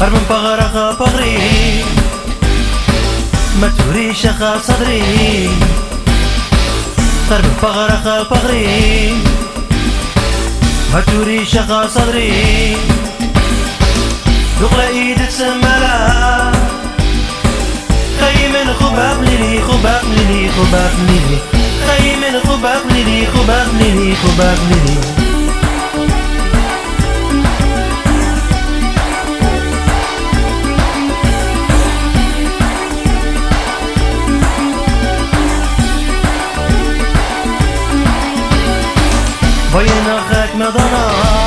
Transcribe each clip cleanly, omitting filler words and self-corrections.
من بغرق بغري ما توريش خا صدري من بغرق بغري ما توريش خا صدري دغلا ايدك سمالا خي من خباب ليلي خباب ليلي خباب ليلي خي من خباب ليلي خباب ليلي خباب ليلي بين أخاك مضنا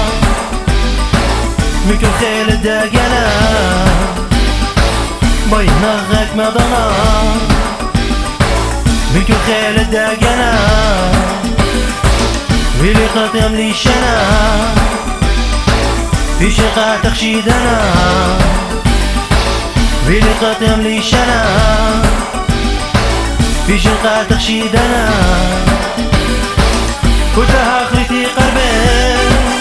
ممكن خيل الداقنا بين أخاك مضنا ممكن خيل الداقنا ويلي قاتم لي شنا في شقا تخشيدنا ويلي قاتم لي شنا في شقا تخشيدنا كلها خليتي قلبي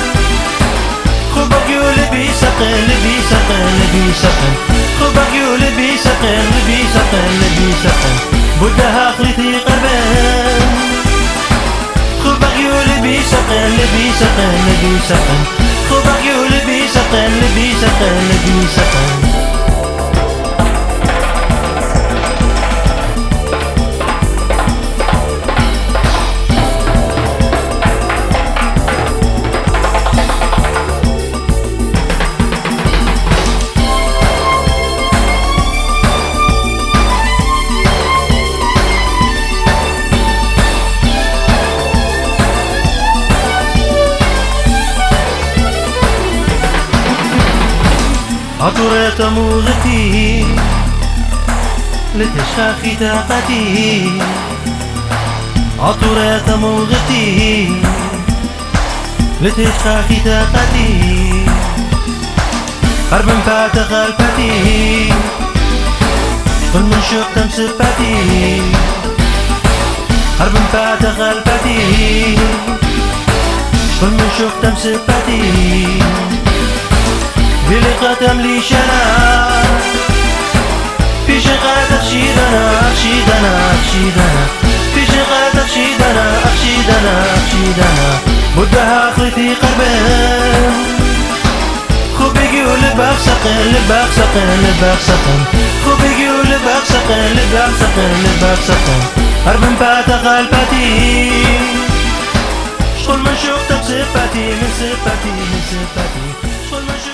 خبك يولبي سقن لبي سقن لبي سقن خبك يولبي سقن لبي سقن لبي سقن بدها خليتي قلبي خبك يولبي سقن لبي سقن لبي سقن خبك يولبي سقن لبي سقن لبي سقن عطرت موغتي لتشاخي طاقتي عطرت موغتي لتشاخي طاقتي قرب فات غلبتي شغل من شوق تمسبتي قرب فات غلبتي شغل من شوق تمسبتي بلي قاتم لي شنا في شقا تخشيدنا أخشيدنا أخشيدنا في شقا تخشيدنا أخشيدنا أخشيدنا بدها خليتي قلبي خوبيكي ولباق سقن لباق سقن لباق سقن خوبيكي ولباق سقن لباق سقن لباق سقن هرب بات قلبتي شغل من شوق تبسبتي من سبتي من سبتي شغل من شوق